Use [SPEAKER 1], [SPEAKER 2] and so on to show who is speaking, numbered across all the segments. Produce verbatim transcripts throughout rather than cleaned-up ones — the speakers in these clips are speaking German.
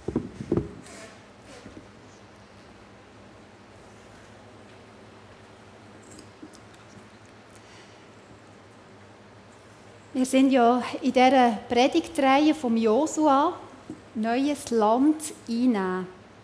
[SPEAKER 1] Wir sind ja in dieser Predigtreihe vom Josua, neues Land einnehmen.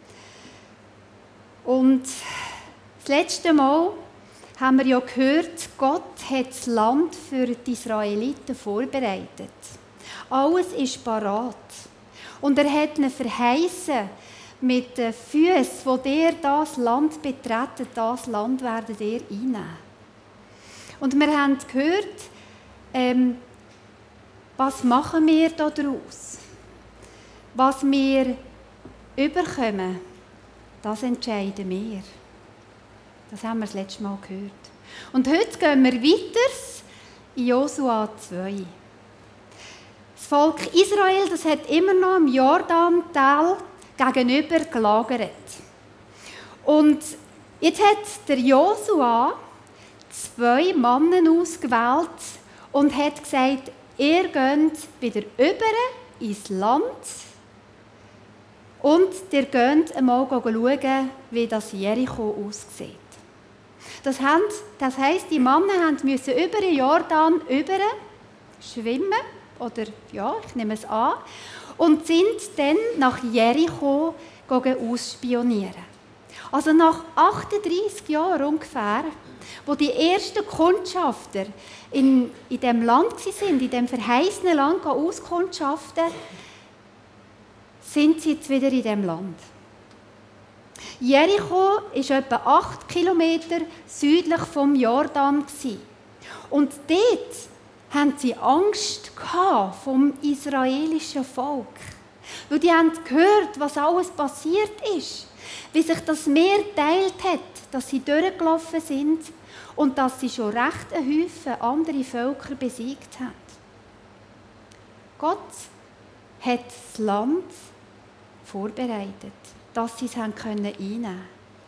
[SPEAKER 1] Und das letzte Mal haben wir ja gehört, Gott hat das Land für die Israeliten vorbereitet. Alles ist parat. Und er hat ihnen verheißen, mit den Füßen, wo ihr das Land betreten, das Land werdet ihr einnehmen. Und wir haben gehört, ähm, was machen wir daraus? Was wir überkommen, das entscheiden wir. Das haben wir das letzte Mal gehört. Und heute gehen wir weiter in Josua zwei. Das Volk Israel, das hat immer noch im Jordantal gegenüber gelagert. Und jetzt hat der Josua zwei Männer ausgewählt und hat gesagt, ihr geht wieder über ins Land und ihr geht einmal schauen, wie das Jericho aussieht. Das heisst, die Männer mussten über den Jordan über schwimmen, oder ja, ich nehme es an, und sind dann nach Jericho ausspionieren. Also nach achtunddreissig Jahren ungefähr, wo die ersten Kundschafter in, in diesem Land waren, in diesem verheißenen Land auskundschaften, sind sie jetzt wieder in diesem Land. Jericho ist etwa acht Kilometer südlich vom Jordan. Und dort hatten sie Angst vom israelischen Volk. Weil die haben gehört, was alles passiert ist. Wie sich das Meer geteilt hat, dass sie durchgelaufen sind und dass sie schon recht einen Haufen andere Völker besiegt haben. Gott hat das Land vorbereitet, dass sie es einnehmen können.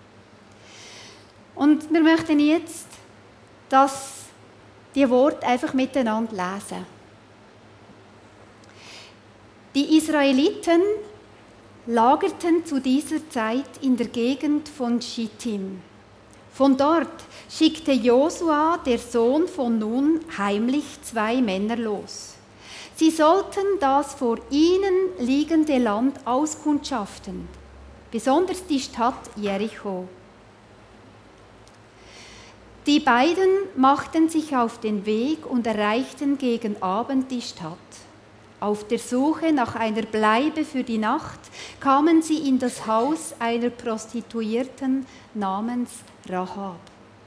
[SPEAKER 1] Und wir möchten jetzt, dass die Worte einfach miteinander lesen. Die Israeliten lagerten zu dieser Zeit in der Gegend von Schittim. Von dort schickte Josua, der Sohn von Nun, heimlich zwei Männer los. Sie sollten das vor ihnen liegende Land auskundschaften, besonders die Stadt Jericho. Die beiden machten sich auf den Weg und erreichten gegen Abend die Stadt. Auf der Suche nach einer Bleibe für die Nacht kamen sie in das Haus einer Prostituierten namens Rahab.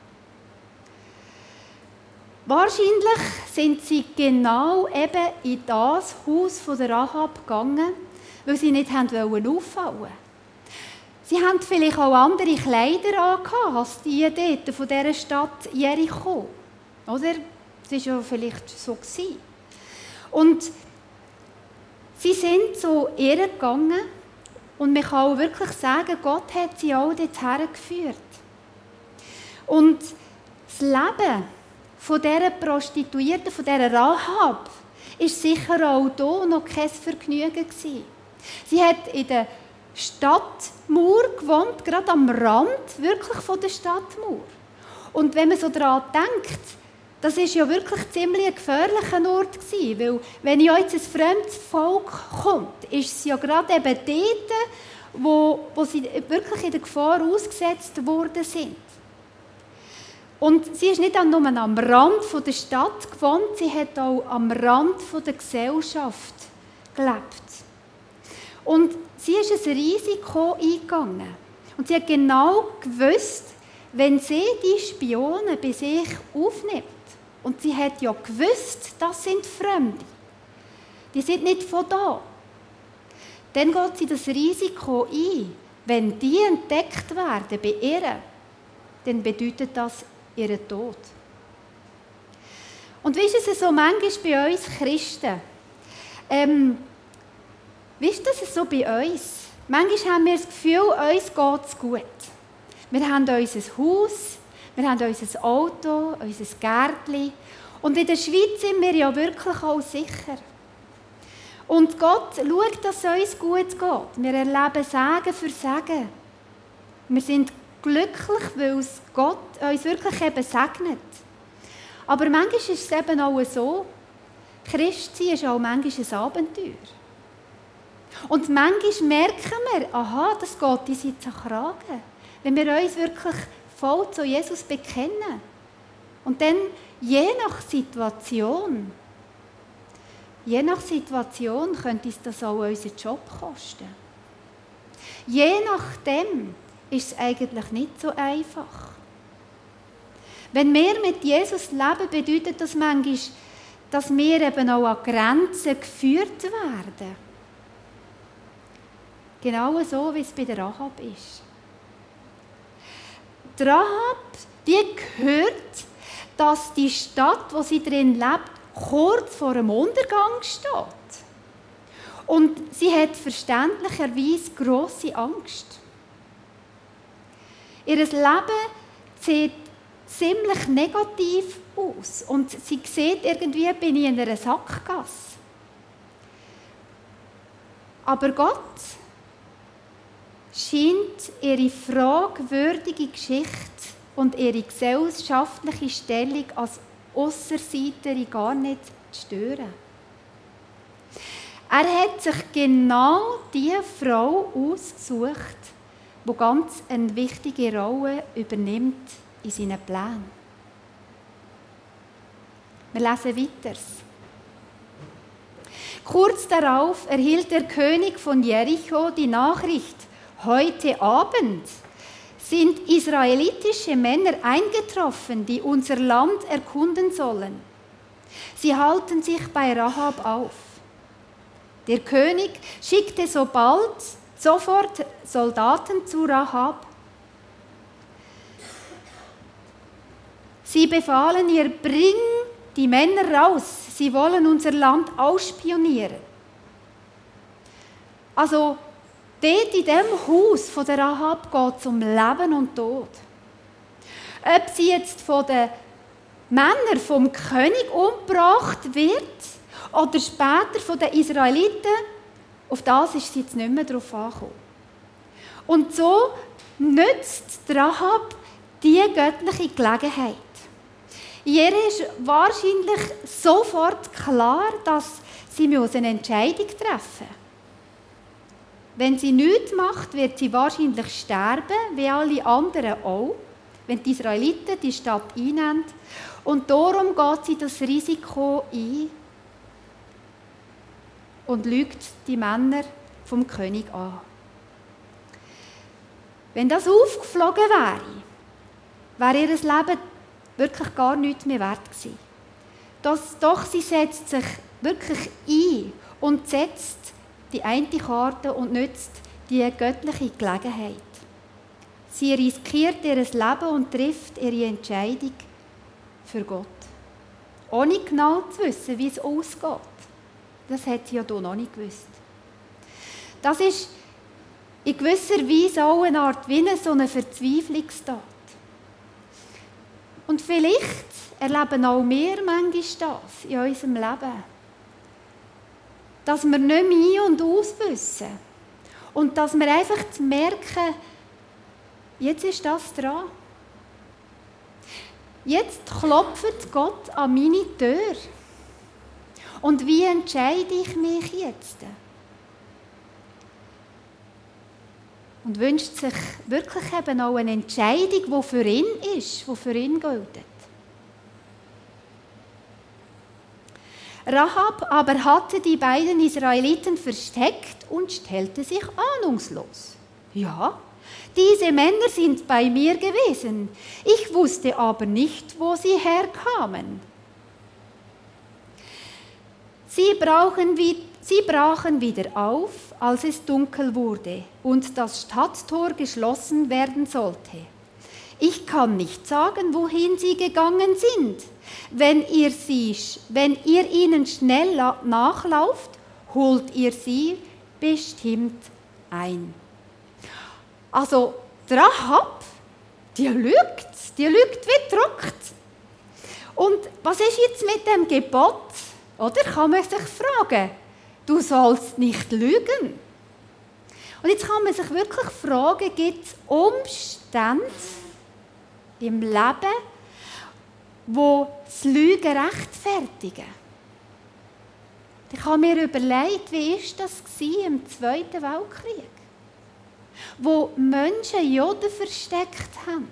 [SPEAKER 1] Wahrscheinlich sind sie genau eben in das Haus von der Rahab gegangen, weil sie nicht auffallen wollten. Sie hatten vielleicht auch andere Kleider an als die dort von dieser Stadt Jericho. Oder? Das war ja vielleicht so. Und sie sind zu ihr gegangen und man kann auch wirklich sagen, Gott hat sie auch dorthin geführt. Und das Leben von dieser Prostituierten, von dieser Rahab, war sicher auch hier noch kein Vergnügen gewesen. Sie hat in der Stadtmauer gewohnt, gerade am Rand wirklich von der Stadtmauer. Und wenn man so daran denkt, das war ja wirklich ziemlich ein gefährlicher Ort gewesen, weil wenn ja jetzt ein fremdes Volk kommt, ist es ja gerade eben dort, wo, wo sie wirklich in der Gefahr ausgesetzt worden sind. Und sie ist nicht nur am Rand von der Stadt gewohnt, sie hat auch am Rand von der Gesellschaft gelebt. Und sie ist ein Risiko eingegangen. Und sie hat genau gewusst, wenn sie die Spione bei sich aufnimmt, und sie hat ja gewusst, das sind Fremde, die sind nicht von da, dann geht sie das Risiko ein. Wenn die entdeckt werden bei ihr, dann bedeutet das ihren Tod. Und wie ist es so manchmal bei uns Christen? Ähm, wie ist das so bei uns? Manchmal haben wir das Gefühl, uns geht es gut. Wir haben unser Haus, wir haben unser Auto, unser Gärtchen. Und in der Schweiz sind wir ja wirklich auch sicher. Und Gott schaut, dass es uns gut geht. Wir erleben Segen für Segen. Wir sind glücklich, weil es Gott uns wirklich eben segnet. Aber manchmal ist es eben auch so, Christsein ist auch manchmal ein Abenteuer. Und manchmal merken wir, aha, das geht uns jetzt an Kragen. Wenn wir uns wirklich voll zu Jesus bekennen. Und dann, je nach Situation, je nach Situation könnte uns das auch unseren Job kosten. Je nachdem ist es eigentlich nicht so einfach. Wenn wir mit Jesus leben, bedeutet das manchmal, dass wir eben auch an Grenzen geführt werden. Genau so, wie es bei der Rahab ist. Die Rahab, die gehört, dass die Stadt, wo sie drin lebt, kurz vor dem Untergang steht. Und sie hat verständlicherweise grosse Angst. Ihr Leben sieht ziemlich negativ aus und sie sieht irgendwie, bin ich in einer Sackgasse. Aber Gott scheint ihre fragwürdige Geschichte und ihre gesellschaftliche Stellung als Ausserseiterin gar nicht zu stören. Er hat sich genau die Frau ausgesucht, die ganz eine wichtige Rolle übernimmt in seinen Plänen. Wir lesen weiter. Kurz darauf erhielt der König von Jericho die Nachricht: Heute Abend sind israelitische Männer eingetroffen, die unser Land erkunden sollen. Sie halten sich bei Rahab auf. Der König schickte sobald, sofort Soldaten zu Rahab. Sie befahlen ihr, bring die Männer raus, sie wollen unser Land ausspionieren. Also, dort in diesem Haus von der Rahab geht es um Leben und Tod. Ob sie jetzt von den Männern vom König umgebracht wird oder später von den Israeliten, auf das ist sie jetzt nicht mehr drauf angekommen. Und so nützt die Rahab die göttliche Gelegenheit. Ihr ist wahrscheinlich sofort klar, dass sie eine Entscheidung treffen muss. Wenn sie nichts macht, wird sie wahrscheinlich sterben, wie alle anderen auch, wenn die Israeliten die Stadt einnehmen. Und darum geht sie das Risiko ein und lügt die Männer vom König an. Wenn das aufgeflogen wäre, wäre ihr Leben wirklich gar nichts mehr wert gewesen. Das, doch sie setzt sich wirklich ein und setzt die eine Karte und nützt die göttliche Gelegenheit. Sie riskiert ihr Leben und trifft ihre Entscheidung für Gott. Ohne genau zu wissen, wie es ausgeht. Das hat sie ja hier noch nicht gewusst. Das ist in gewisser Weise auch eine Art wie eine, so eine Verzweiflungstat. Und vielleicht erleben auch wir manchmal das in unserem Leben. Dass wir nicht mehr ein- und aus wissen. Und dass wir einfach merken, jetzt ist das dran. Jetzt klopft Gott an meine Tür. Und wie entscheide ich mich jetzt? Und wünscht sich wirklich eben auch eine Entscheidung, die für ihn ist, die für ihn gilt. Rahab aber hatte die beiden Israeliten versteckt und stellte sich ahnungslos. Ja, diese Männer sind bei mir gewesen. Ich wusste aber nicht, wo sie herkamen. Sie, brauchen wie, sie brachen wieder auf, als es dunkel wurde und das Stadttor geschlossen werden sollte. Ich kann nicht sagen, wohin sie gegangen sind. Wenn ihr, sie, wenn ihr ihnen schnell nachlauft, holt ihr sie bestimmt ein. Also, die Rahab, die lügt, die lügt wie druckt. Und was ist jetzt mit dem Gebot? Oder kann man sich fragen, du sollst nicht lügen. Und jetzt kann man sich wirklich fragen, gibt es Umstände im Leben, die das Lügen rechtfertigen? Ich habe mir überlegt, wie war das im Zweiten Weltkrieg, wo Menschen Juden versteckt haben.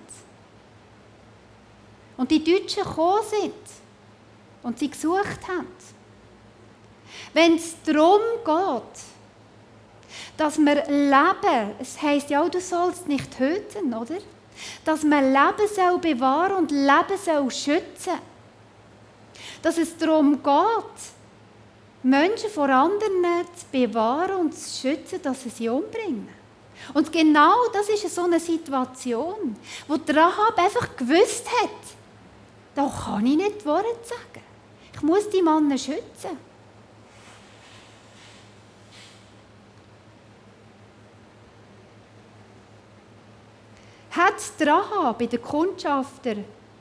[SPEAKER 1] Und die Deutschen gekommen sind und sie gesucht haben. Wenn es darum geht, dass wir leben, es heisst ja, du sollst nicht töten, oder? Dass man Leben soll bewahren und Leben soll schützen. Dass es darum geht, Menschen vor anderen zu bewahren und zu schützen, dass sie sie umbringen. Und genau das ist so eine Situation, wo Rahab einfach gewusst hat, da kann ich nicht die Wahrheit sagen. Ich muss die Männer schützen. Hat Rahab bei den Kundschafter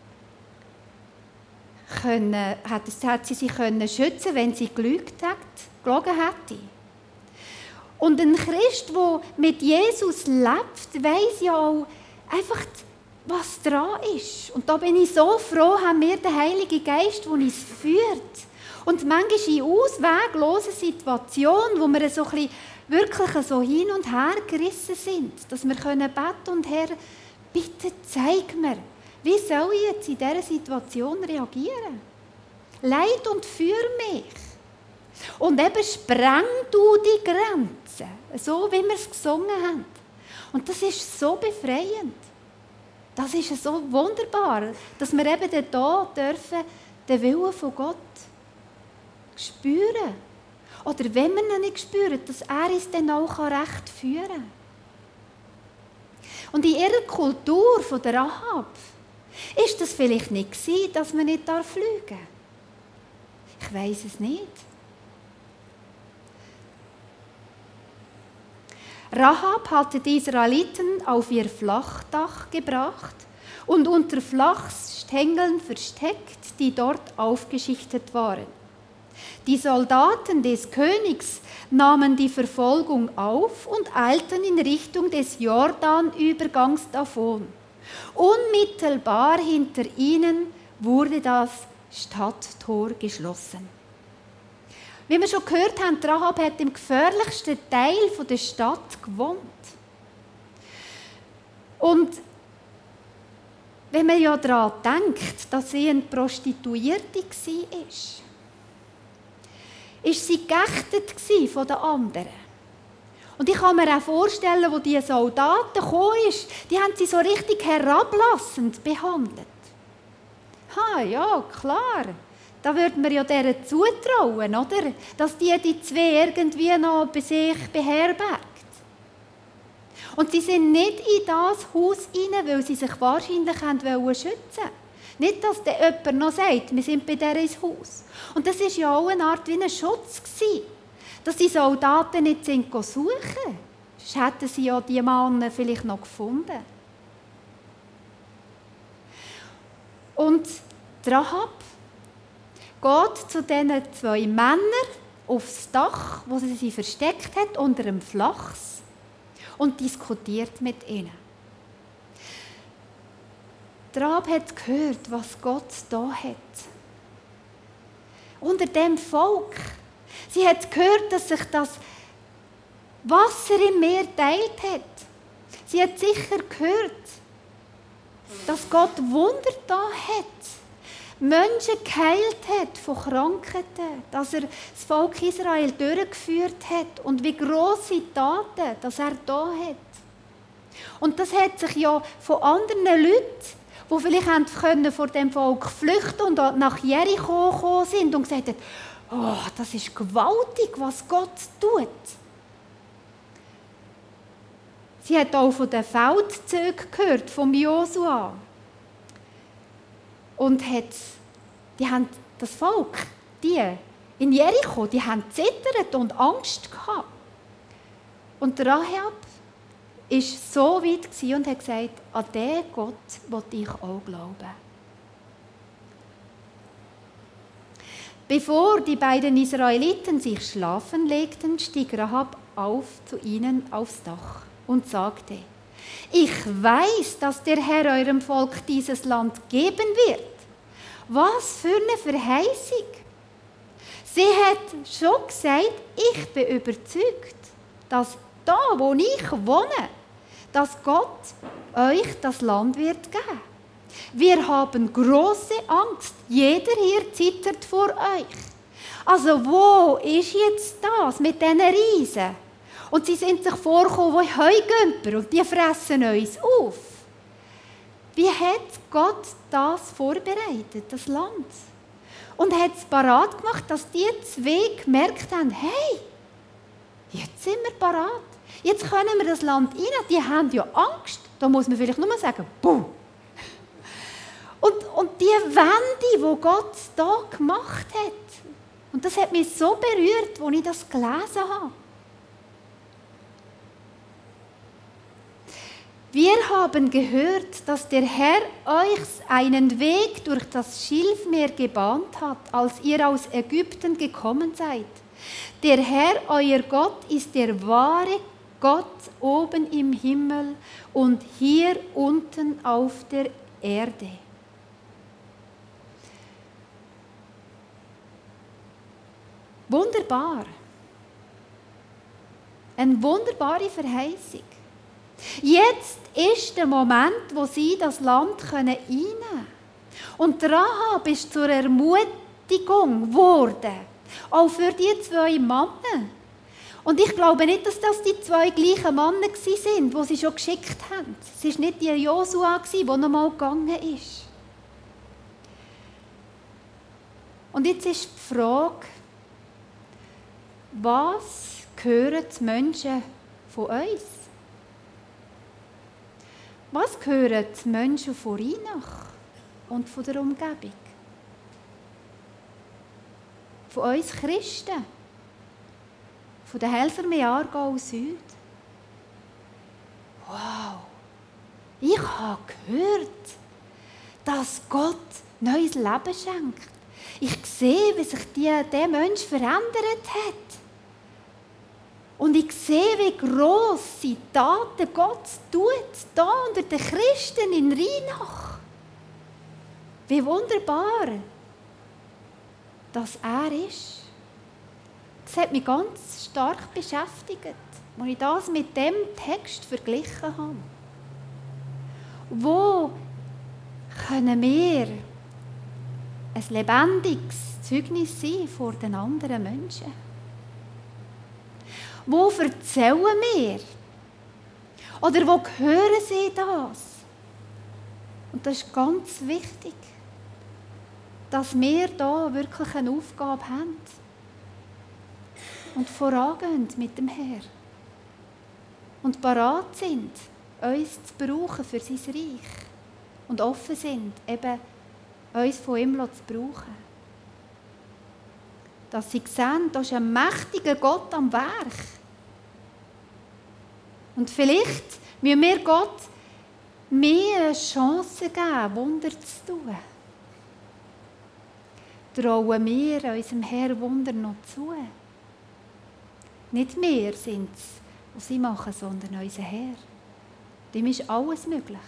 [SPEAKER 1] können, hat, hat sie sich können schützen, wenn sie gelügt hat, gelogen hätte. Und ein Christ, der mit Jesus lebt, weiss ja auch einfach, was dran ist. Und da bin ich so froh, haben wir den Heiligen Geist, der uns führt. Und manchmal in ausweglosen Situationen, wo wir so ein bisschen wirklich so hin und her gerissen sind, dass wir können beten und Herr, bitte zeig mir, wie soll ich jetzt in dieser Situation reagieren? Leid und führ mich. Und eben spreng du die Grenzen, so wie wir es gesungen haben. Und das ist so befreiend. Das ist so wunderbar, dass wir eben da dürfen, den Willen von Gott spüren. Oder wenn wir ihn nicht spüren, dass er uns dann auch recht führen kann. Und in ihrer Kultur von der Rahab ist das vielleicht nicht gewesen, dass man nicht fliegen darf. Ich weiss es nicht. Rahab hatte die Israeliten auf ihr Flachdach gebracht und unter Flachstängeln versteckt, die dort aufgeschichtet waren. Die Soldaten des Königs nahmen die Verfolgung auf und eilten in Richtung des Jordanübergangs davon. Unmittelbar hinter ihnen wurde das Stadttor geschlossen. Wie wir schon gehört haben, Rahab hat im gefährlichsten Teil der Stadt gewohnt. Und wenn man ja daran denkt, dass sie eine Prostituierte war, war sie geächtet von den anderen. Und ich kann mir auch vorstellen, wo die Soldaten gekommen sind, die haben sie so richtig herablassend behandelt. Ha, ja, klar. Da würde man ja deren zutrauen, oder? Dass die die zwei irgendwie noch bei sich beherbergt. Und sie sind nicht in das Haus hinein, weil sie sich wahrscheinlich schützen wollten. Nicht, dass der jemand noch sagt, wir sind bei der ins Haus. Und das war ja auch eine Art wie ein Schutz gewesen, dass die Soldaten nicht sind suchen. Sonst hätten sie ja die Männer vielleicht noch gefunden. Und Rahab geht zu diesen zwei Männern aufs Dach, wo sie sie versteckt hat, unter einem Flachs, und diskutiert mit ihnen. Rahab hat gehört, was Gott da hat. Unter dem Volk. Sie hat gehört, dass sich das Wasser im Meer teilt hat. Sie hat sicher gehört, dass Gott Wunder da hat. Menschen geheilt hat von Krankheiten, dass er das Volk Israel durchgeführt hat und wie grosse Taten, dass er da hat. Und das hat sich ja von anderen Leuten, die vielleicht können vor dem Volk flüchten und nach Jericho gekommen sind und gesagt haben, oh, das ist gewaltig, was Gott tut. Sie hat auch von den Feldzügen gehört, vom Josua. Und hat, die haben das Volk, die in Jericho, die haben zittert und Angst gehabt. Und Rahab war so weit und hat gesagt, an den Gott will ich auch glauben. Bevor die beiden Israeliten sich schlafen legten, stieg Rahab auf zu ihnen aufs Dach und sagte: Ich weiß, dass der Herr eurem Volk dieses Land geben wird. Was für eine Verheißung! Sie hat schon gesagt, ich bin überzeugt, dass da, wo ich wohne, dass Gott euch das Land wird geben. Wir haben große Angst. Jeder hier zittert vor euch. Also wo ist jetzt das mit diesen Riesen? Und sie sind sich vorgekommen wie Heugümper und die fressen uns auf. Wie hat Gott das vorbereitet, das Land? Und hat es parat gemacht, dass die zwei gemerkt haben, hey, jetzt sind wir parat. Jetzt können wir das Land rein. Die haben ja Angst. Da muss man vielleicht nur sagen, buh. Und, und die Wende, die Gott da gemacht hat, und das hat mich so berührt, als ich das gelesen habe. Wir haben gehört, dass der Herr euch einen Weg durch das Schilfmeer gebahnt hat, als ihr aus Ägypten gekommen seid. Der Herr, euer Gott, ist der wahre Gott oben im Himmel und hier unten auf der Erde. Wunderbar. Eine wunderbare Verheißung. Jetzt ist der Moment, wo sie das Land einnehmen können. Und Rahab ist zur Ermutigung geworden. Auch für die zwei Männer. Und ich glaube nicht, dass das die zwei gleichen Männer waren, die sie schon geschickt haben. Es war nicht die Josua, der noch mal gegangen ist. Und jetzt ist die Frage, was hören die Menschen von uns? Was hören die Menschen von Rheinach und von der Umgebung? Von uns Christen? Von der Helfermee Aargau Süd? Wow! Ich habe gehört, dass Gott neues Leben schenkt. Ich sehe, wie sich dieser Mensch verändert hat. Und ich sehe, wie grosse Taten Gott tut, hier unter den Christen in Rheinach. Wie wunderbar, dass er ist. Das hat mich ganz stark beschäftigt, als ich das mit dem Text verglichen habe. Wo können wir ein lebendiges Zeugnis sein vor den anderen Menschen? Wo erzählen wir? Oder wo hören sie das? Und das ist ganz wichtig, dass wir da wirklich eine Aufgabe haben und vorangehen mit dem Herrn und parat sind, uns zu brauchen für sein Reich und offen sind, eben uns von ihm zu brauchen. Dass sie sehen, da ist ein mächtiger Gott am Werk. Und vielleicht müssen wir Gott mehr Chancen geben, Wunder zu tun. Trauen wir unserem Herrn Wunder noch zu. Nicht wir sind es, die sie machen, sondern unser Herr. Dem ist alles möglich.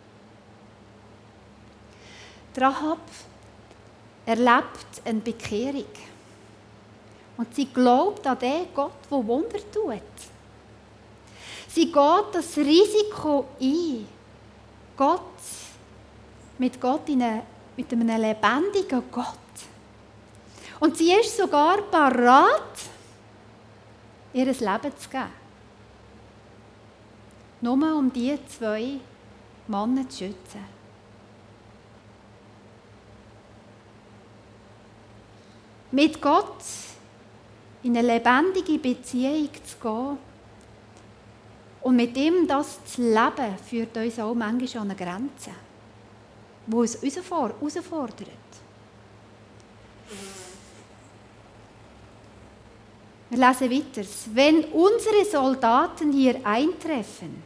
[SPEAKER 1] Die Rahab erlebt eine Bekehrung. Und sie glaubt an den Gott, der Wunder tut. Sie geht das Risiko ein, Gott, mit Gott in eine, mit einem lebendigen Gott. Und sie ist sogar parat, ihr Leben zu geben. Nur um diese zwei Männer zu schützen. Mit Gott in eine lebendige Beziehung zu gehen und mit ihm das zu leben, führt uns auch manchmal an eine Grenze, die uns herausfordert. Wir lesen weiter. Wenn unsere Soldaten hier eintreffen,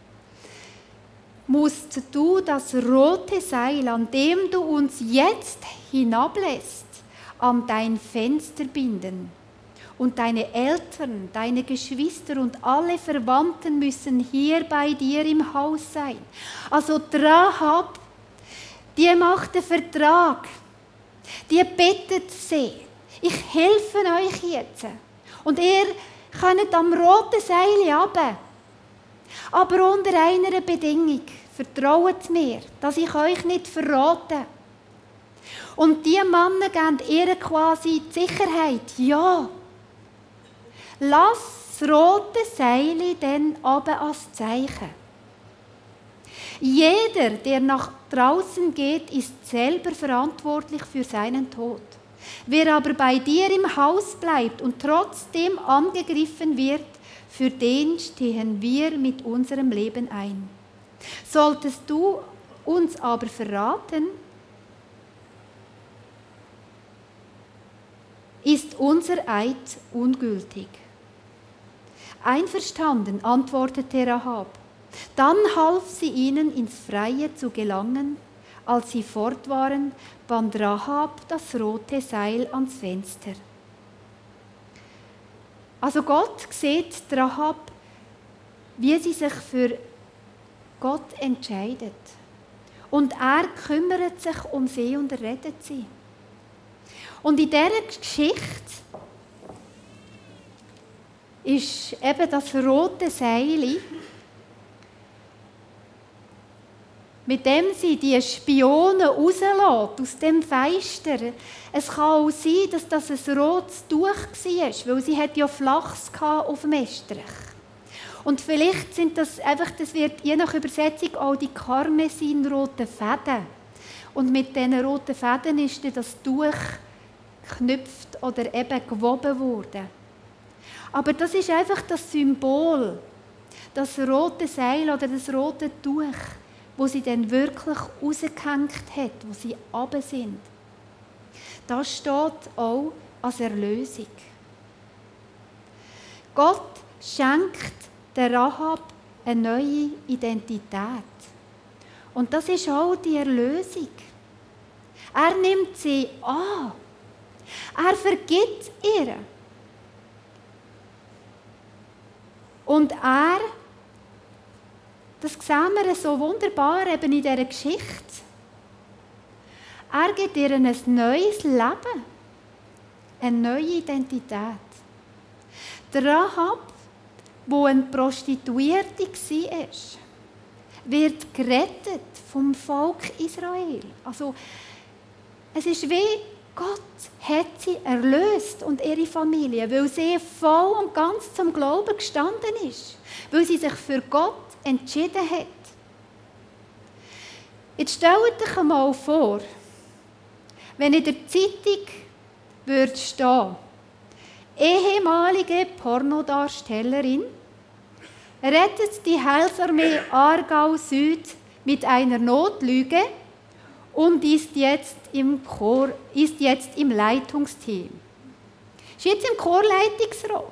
[SPEAKER 1] musst du das rote Seil, an dem du uns jetzt hinablässt, an dein Fenster binden. Und deine Eltern, deine Geschwister und alle Verwandten müssen hier bei dir im Haus sein. Also die Rahab, die macht einen Vertrag. Die bittet sie. Ich helfe euch jetzt. Und ihr könnt am roten Seil runter. Aber unter einer Bedingung. Vertraut mir, dass ich euch nicht verrate. Und die Männer geben ihr quasi die Sicherheit. Ja. Lass das rote Seil dann runter als Zeichen. Jeder, der nach draußen geht, ist selber verantwortlich für seinen Tod. Wer aber bei dir im Haus bleibt und trotzdem angegriffen wird, für den stehen wir mit unserem Leben ein. Solltest du uns aber verraten, ist unser Eid ungültig. Einverstanden, antwortete Rahab. Dann half sie ihnen, ins Freie zu gelangen. Als sie fort waren, band Rahab das rote Seil ans Fenster. Also Gott sieht Rahab, wie sie sich für Gott entscheidet. Und er kümmert sich um sie und rettet sie. Und in dieser Geschichte ist eben das rote Seil, mit dem sie die Spione rauslässt, aus dem Feister. Es kann auch sein, dass das ein rotes Tuch war, weil sie hat ja Flachs auf dem Estrich. Und vielleicht sind das einfach, das wird je nach Übersetzung auch die karmesinroten Fäden. Und mit diesen roten Fäden ist dann das Tuch geknüpft oder eben gewoben worden. Aber das ist einfach das Symbol, das rote Seil oder das rote Tuch, wo sie dann wirklich rausgehängt hat, wo sie runter sind. Das steht auch als Erlösung. Gott schenkt der Rahab eine neue Identität. Und das ist auch die Erlösung. Er nimmt sie an. Er vergibt ihr. Und er, das sehen wir so wunderbar eben in dieser Geschichte, er gibt ihr ein neues Leben, eine neue Identität. Der Rahab, wo eine Prostituierte war, wird gerettet vom Volk Israel. Also, es ist wie Gott hat sie erlöst und ihre Familie, weil sie voll und ganz zum Glauben gestanden ist, weil sie sich für Gott entschieden hat. Jetzt stellt euch einmal vor, wenn in der Zeitung würde stehen, ehemalige Pornodarstellerin rettet die Heilsarmee Aargau Süd mit einer Notlüge und ist jetzt im Chor, ist jetzt im Leitungsteam. Ist jetzt im Chorleitungsrat.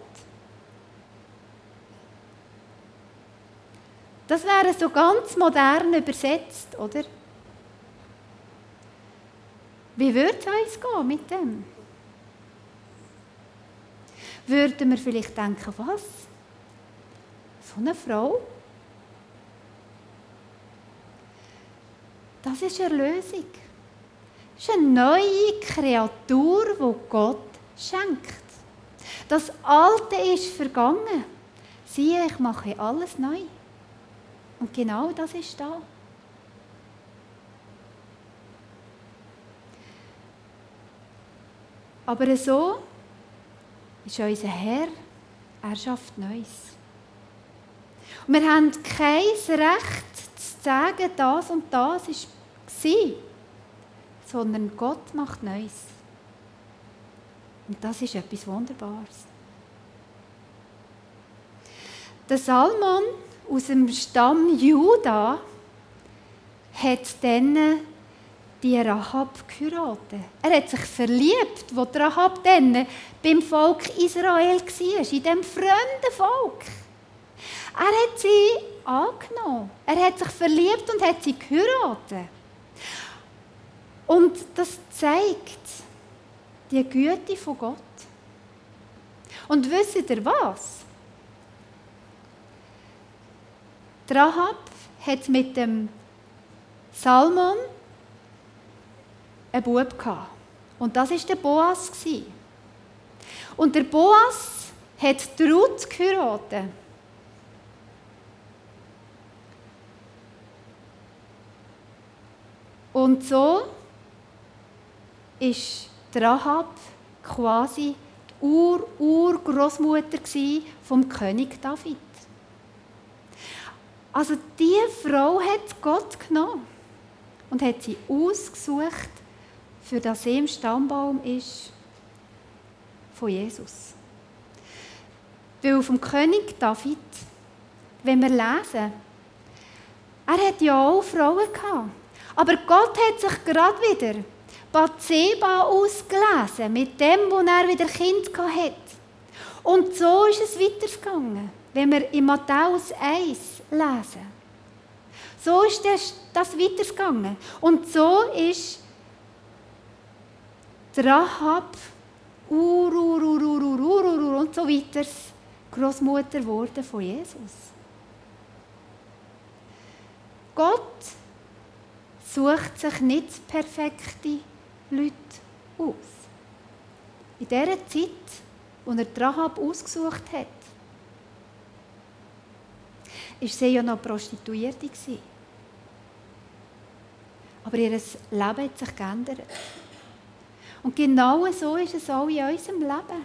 [SPEAKER 1] Das wäre so ganz modern übersetzt, oder? Wie würde es uns gehen mit dem? Würden wir vielleicht denken, was? So eine Frau? Das ist Erlösung. Das ist eine neue Kreatur, die Gott schenkt. Das Alte ist vergangen. Siehe, ich mache alles neu. Und genau das ist da. Aber so ist unser Herr, er schafft Neues. Und wir haben kein Recht zu sagen, das und das war, sondern Gott macht Neues. Und das ist etwas Wunderbares. Der Salmon aus dem Stamm Juda hat dann die Rahab geheiratet. Er hat sich verliebt, wo die Rahab dann beim Volk Israel war, in diesem fremden Volk. Er hat sie angenommen. Er hat sich verliebt und hat sie geheiratet. Und das zeigt, die Güte von Gott. Und wisst ihr was? Die Rahab hat mit dem Salmon einen Bub gehabt. Und das war der Boas. Und der Boas hat die Ruth geheiratet. Und so ist die Rahab quasi die Ur-Ur-Großmutter vom König David. Also diese Frau hat Gott genommen und hat sie ausgesucht, für das sie im Stammbaum ist von Jesus. Weil vom König David, wenn wir lesen, er hat ja auch Frauen gehabt. Aber Gott hat sich gerade wieder Bathseba ausgelesen, mit dem, wo er wieder Kind hatte. Und so ist es weitergegangen, wenn wir in Matthäus eins lesen. So ist das, das weitergegangen. Und so ist die Rahab, Ur, Ur, Ur, Ur, Ur, Ur, Ur, und so weiter, Großmutter wurde von Jesus. Gott sucht sich nicht perfekte Leute aus. In dieser Zeit, als er die Rahab ausgesucht hat, war sie ja noch Prostituierte. Aber ihr Leben hat sich geändert. Und genau so ist es auch in unserem Leben.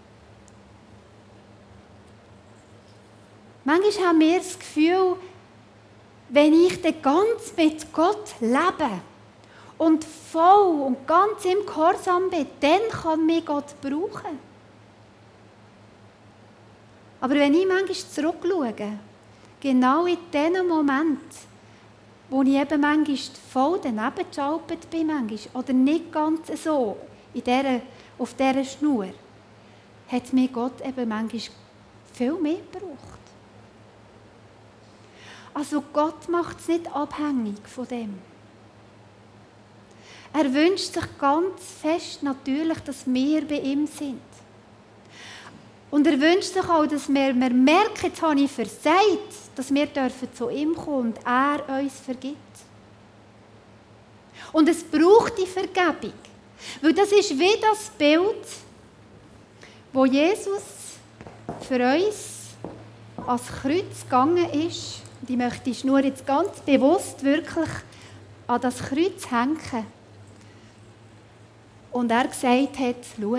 [SPEAKER 1] Manchmal haben wir das Gefühl, wenn ich dann ganz mit Gott lebe und voll und ganz im Gehorsam bin, dann kann mich Gott brauchen. Aber wenn ich manchmal zurückschaue, genau in diesem Moment, wo ich eben manchmal voll daneben geschaltet bin, manchmal, oder nicht ganz so in dieser, auf dieser Schnur, hat mir Gott eben manchmal viel mehr gebraucht. Also Gott macht es nicht abhängig von dem. Er wünscht sich ganz fest natürlich, dass wir bei ihm sind. Und er wünscht sich auch, dass wir, wir merken, jetzt habe ich versagt, dass wir dürfen zu ihm kommen und er uns vergibt. Und es braucht die Vergebung. Weil das ist wie das Bild, wo Jesus für uns ans Kreuz gegangen ist. Und ich möchte die Schnur jetzt ganz bewusst wirklich an das Kreuz hängen. Und er gesagt hat, schau,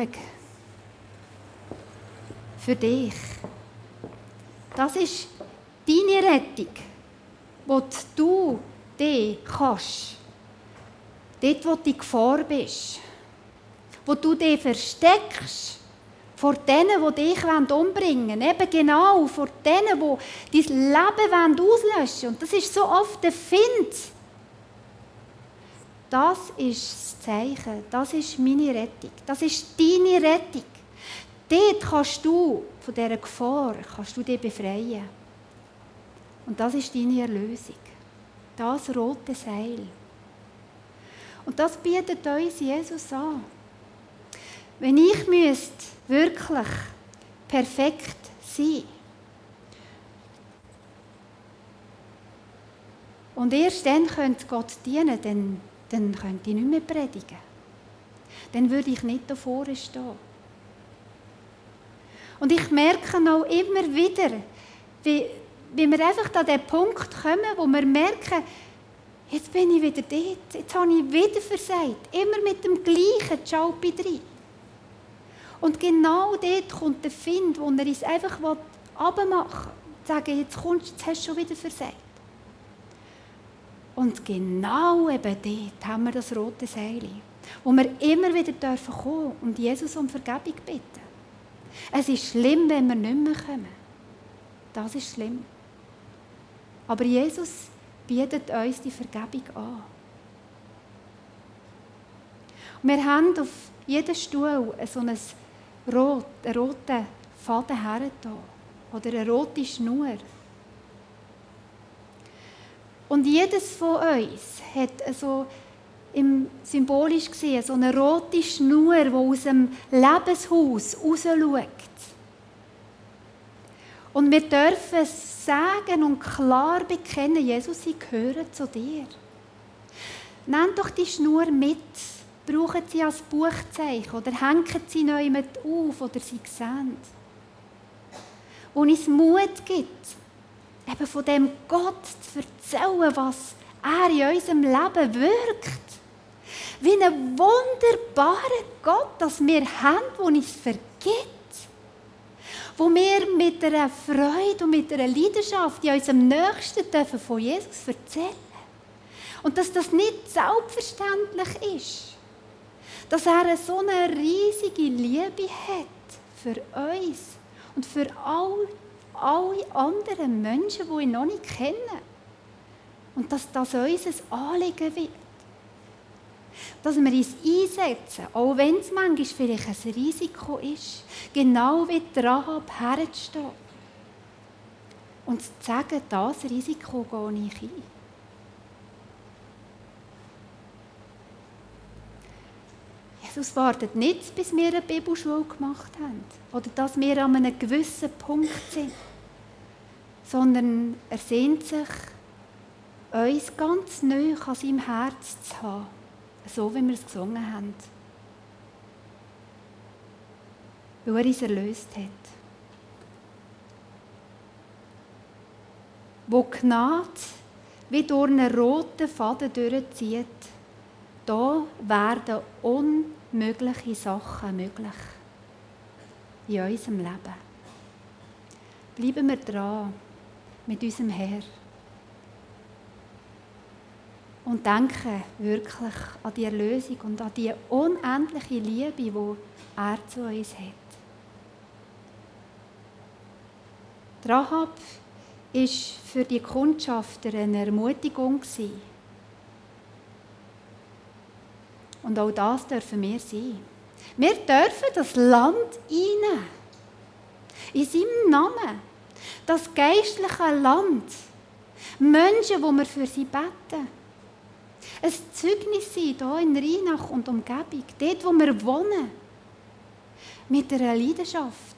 [SPEAKER 1] für dich, das ist deine Rettung, wo du dich kannst, dort, wo du in Gefahr bist, wo du dich versteckst, vor denen, die dich umbringen wollen. Eben genau vor denen, die dein Leben auslöschen wollen. Und das ist so oft der Find. Das ist das Zeichen. Das ist meine Rettung. Das ist deine Rettung. Dort kannst du von dieser Gefahr kannst du dich befreien. Und das ist deine Erlösung. Das rote Seil. Und das bietet uns Jesus an. Wenn ich müsste wirklich perfekt sein und erst dann könnte Gott dienen, dann, dann könnte ich nicht mehr predigen. Dann würde ich nicht da vorne stehen. Und ich merke auch immer wieder, wie, wie wir einfach an den Punkt kommen, wo wir merken, jetzt bin ich wieder dort, jetzt habe ich wieder versagt, immer mit dem gleichen Schaupi drin. Und genau dort kommt der Find, wo er uns einfach runtermachen will, sagen, jetzt kommst du, jetzt hast du schon wieder versagt. Und genau eben dort haben wir das rote Seil, wo wir immer wieder kommen dürfen und Jesus um Vergebung bitten. Es ist schlimm, wenn wir nicht mehr kommen. Das ist schlimm. Aber Jesus bietet uns die Vergebung an. Und wir haben auf jedem Stuhl so ein Rot, einen roten Faden hergetan. Oder eine rote Schnur. Und jedes von uns hat so im symbolisch gesehen so eine rote Schnur, die aus dem Lebenshaus rausschaut. Und wir dürfen sagen und klar bekennen, Jesus, ich gehöre zu dir. Nehmt doch die Schnur mit, brauchen sie als Buchzeichen oder hängen sie neu mit auf oder sie sehen. Und uns Mut gibt, eben von dem Gott zu erzählen, was er in unserem Leben wirkt. Wie ein wunderbarer Gott, das wir haben, der uns vergibt. Wo wir mit einer Freude und mit einer Leidenschaft in unserem Nächsten dürfen von Jesus erzählen. Und dass das nicht selbstverständlich ist. Dass er so eine riesige Liebe hat für uns und für all, alle anderen Menschen, die ihn noch nicht kennen. Und dass das unser Anliegen wird. Dass wir uns einsetzen, auch wenn es manchmal vielleicht ein Risiko ist, genau wie die Rahab herzustehen. Und zu sagen, das Risiko gehe ich ein. Jesus wartet nicht, bis wir eine Bibelschule gemacht haben oder dass wir an einem gewissen Punkt sind, sondern er sehnt sich, uns ganz neu an seinem Herz zu haben, so wie wir es gesungen haben. Weil er uns erlöst hat. Wo die Gnade wie durch einen roten Faden durchzieht, da werden unmögliche Sachen möglich in unserem Leben. Bleiben wir dran mit unserem Herr. Und denken wirklich an die Erlösung und an die unendliche Liebe, die er zu uns hat. Die Rahab war für die Kundschafter eine Ermutigung. Und auch das dürfen wir sein. Wir dürfen das Land einnehmen. In seinem Namen. Das geistliche Land. Menschen, wo wir für sie beten. Ein Zeugnis sein, hier in Rheinach und Umgebung, dort, wo wir wohnen, mit einer Leidenschaft.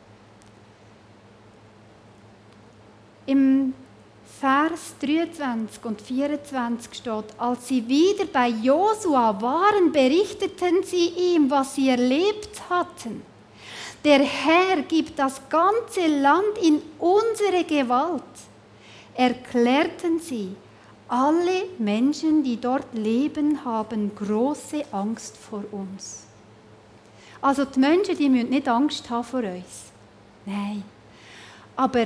[SPEAKER 1] Im Vers dreiundzwanzig und vierundzwanzig steht, als sie wieder bei Josua waren, berichteten sie ihm, was sie erlebt hatten. Der Herr gibt das ganze Land in unsere Gewalt, erklärten sie. Alle Menschen, die dort leben, haben große Angst vor uns. Also die Menschen, die müssen nicht Angst haben vor uns. Nein. Aber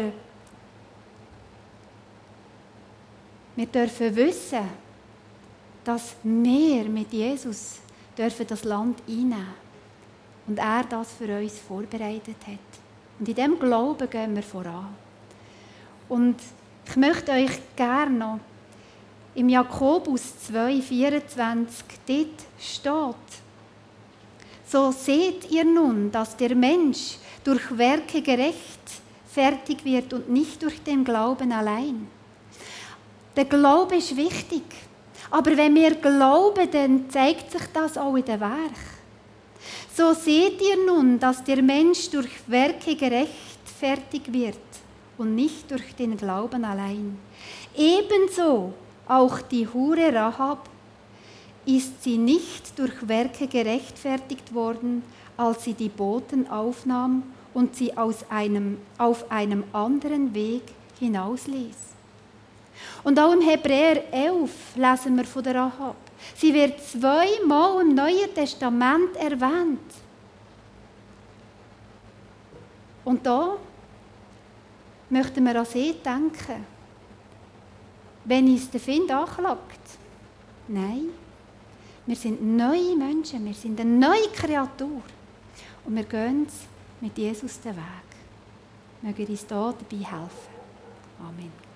[SPEAKER 1] wir dürfen wissen, dass wir mit Jesus dürfen das Land einnehmen und er das für uns vorbereitet hat. Und in diesem Glauben gehen wir voran. Und ich möchte euch gerne noch im Jakobus zwei, vierundzwanzig, dort steht, so seht ihr nun, dass der Mensch durch Werke gerechtfertigt wird und nicht durch den Glauben allein. Der Glaube ist wichtig, aber wenn wir glauben, dann zeigt sich das auch in den Werk. So seht ihr nun, dass der Mensch durch Werke gerechtfertigt wird und nicht durch den Glauben allein. Ebenso auch die Hure Rahab ist sie nicht durch Werke gerechtfertigt worden, als sie die Boten aufnahm und sie aus einem, auf einem anderen Weg hinausließ. Und auch im Hebräer elf lesen wir von der Rahab. Sie wird zweimal im Neuen Testament erwähnt. Und da möchten wir an sie denken. Wenn uns der Find anklagt, nein, wir sind neue Menschen, wir sind eine neue Kreatur und wir gehen mit Jesus den Weg. Möge uns da dabei helfen. Amen.